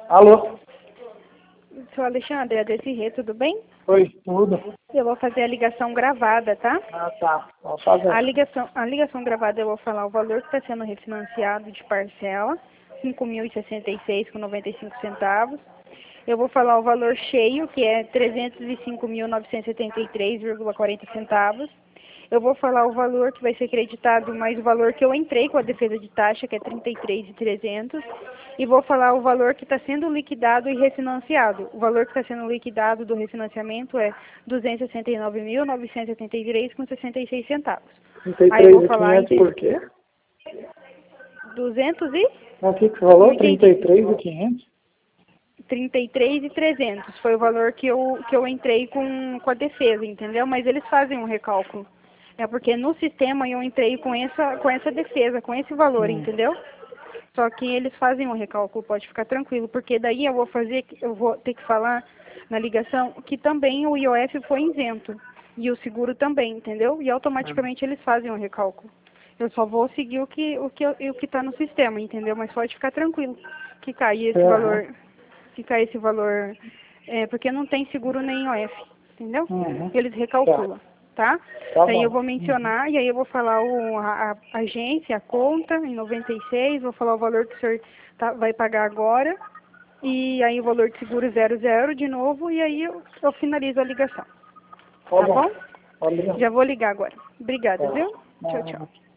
Alô? Sou Alexandre, é Desirê, tudo bem? Oi, tudo? Eu vou fazer a ligação gravada, tá? Ah, tá. Vamos fazer. A ligação gravada eu vou falar o valor que está sendo refinanciado de parcela, R$ 5.066,95. Eu vou falar o valor cheio, que é R$ 305.973,40. Eu vou falar o valor que vai ser creditado, mais o valor que eu entrei com a defesa de taxa, que é R$ 33.300. E vou falar o valor que está sendo liquidado e refinanciado. O valor que está sendo liquidado do refinanciamento é R$ 269.973,66. Aí eu vou falar 33.500 por quê? 200 e? O que você falou? Não entendi. 33.500? 33.300 foi o valor que eu entrei com a defesa, entendeu? Mas eles fazem um recálculo. É porque no sistema eu entrei com essa defesa, com esse valor, entendeu? Só que eles fazem um recálculo, pode ficar tranquilo, porque daí eu vou ter que falar na ligação que também o IOF foi isento. E o seguro também, entendeu? E automaticamente eles fazem um recálculo. Eu só vou seguir o que está no sistema, entendeu? Mas pode ficar tranquilo que cai esse valor, porque não tem seguro nem IOF, entendeu? Eles recalculam, tá? Tá Daí eu bom. vou mencionar, e aí eu vou falar a agência, a conta, em 96, vou falar o valor que o senhor vai pagar agora, e aí o valor de seguro 00 de novo, e aí eu finalizo a ligação. Tá bom? Obrigado. Já vou ligar agora. Obrigada, viu? Tchau, tchau.